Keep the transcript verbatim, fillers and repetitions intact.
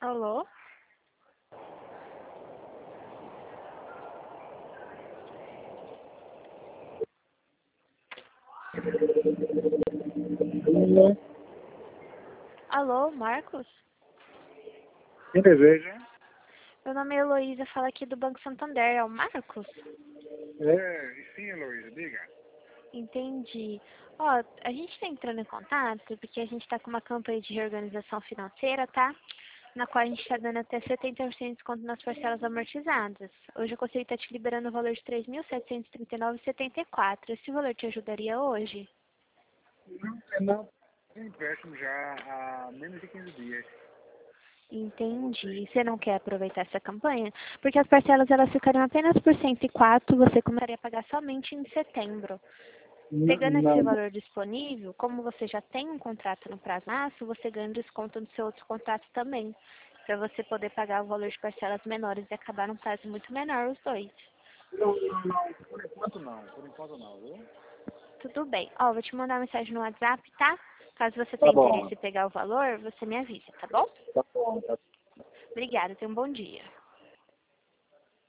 Alô? Alô? Alô, Marcos? Quem deseja? Meu nome é Heloísa, falo aqui do Banco Santander. É o Marcos? É, sim, Heloísa, diga. Entendi. Ó, a gente está entrando em contato porque a gente está com uma campanha de reorganização financeira, tá? Na qual a gente está dando até setenta por cento de desconto nas parcelas amortizadas. Hoje eu consigo estar te liberando o valor de três mil setecentos e trinta e nove reais e setenta e quatro centavos. Esse valor te ajudaria hoje? Não, é não. Tem empréstimo já há menos de quinze dias. Entendi. Você não quer aproveitar essa campanha? Porque as parcelas elas ficariam apenas por cento e quatro, você começaria a pagar somente em setembro. Não, Pegando esse não, valor disponível, como você já tem um contrato no prazo máximo, você ganha um desconto no seu outro contrato também, para você poder pagar o valor de parcelas menores e acabar num prazo muito menor os dois. não, não, não. Por enquanto não, por enquanto não, viu? Tudo bem. Ó, vou te mandar uma mensagem no WhatsApp, tá? Caso você Tá tenha bom, interesse em pegar o valor, você me avisa, tá bom? tá bom, tá Obrigada, tenha um bom dia.